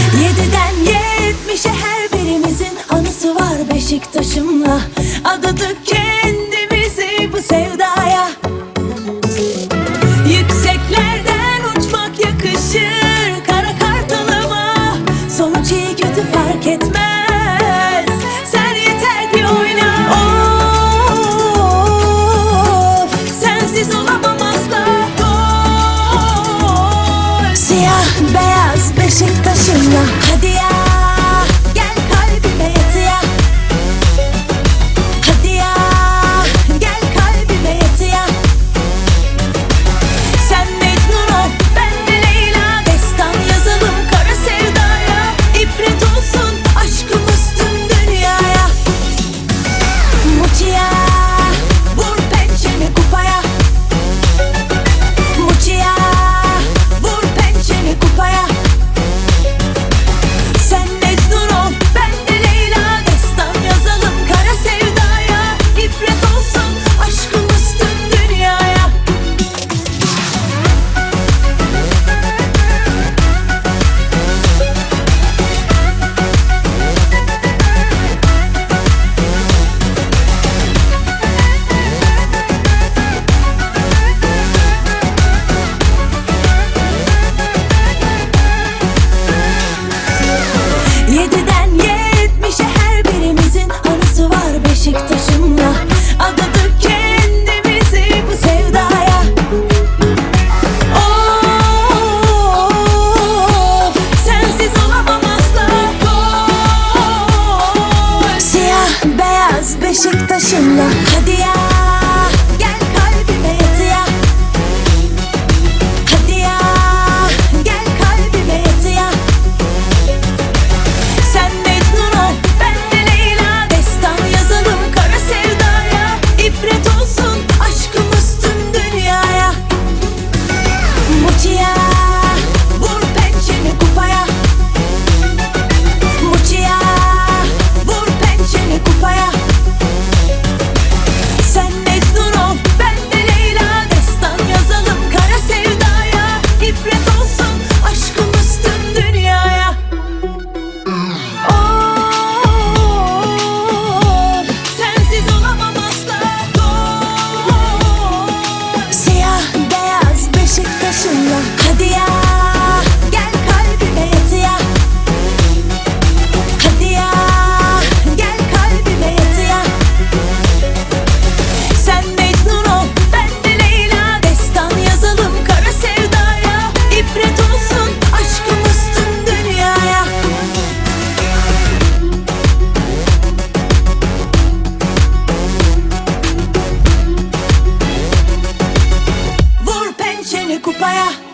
Yediden yetmişe her birimizin anısı var Beşiktaş'ımla. Adadık kendimizi bu sevdaya. Yükseklerden uçmak yakışır kara kartalıma. Sonuç iyi kötü fark etmez, sen yeter ki oyna. Of, sensiz olamam asla. Gol. Siyah beyaz Beşiktaş'ımla. Hadi ya, gel kalbime yatıya. Hadi ya, gel kalbime yatıya. Sen Mecnun ol, ben de Leyla. Destan yazalım kara sevdaya. İbret olsun aşkımız tüm dünyaya. Muçiya, vur pençeni kupaya. Muçiya, vur pençeni kupaya. Sen Mecnun ol, ben de Leyla. Destan yazalım kara sevdaya. İbret olsun aşkımız tüm dünyaya. Yediden yetmişe her birimizin anısı var Beşiktaş'ımla. Adadık kendimizi bu sevdaya. Of, sensiz olamam asla. Gol. Siyah beyaz Beşiktaş'ımla. Hadi ya, gel kalbime yatıya. Hadi ya, gel kalbime yatıya. Sen Mecnun ol, ben de Leyla. Destan yazalım kara sevdaya. İbret olsun aşkımız tüm dünyaya. Muçiya, vur pençeni kupaya. Muçiya, vur pençeni kupaya. Sen Mecnun ol, ben de Leyla. Destan yazalım kara sevdaya. İbret olsun aşkımız tüm dünyaya. Of, sensiz olamam asla. Gol. Siyah beyaz Beşiktaş'ımla. Hadi ya, gel kalbime yatıya. Hadi ya, gel kalbime yatıya. Sen Mecnun ol, ben de Leyla. Destan yazalım kara sevdaya. İbret olsun aşkımız tüm dünyaya. Vur pençeni kupaya.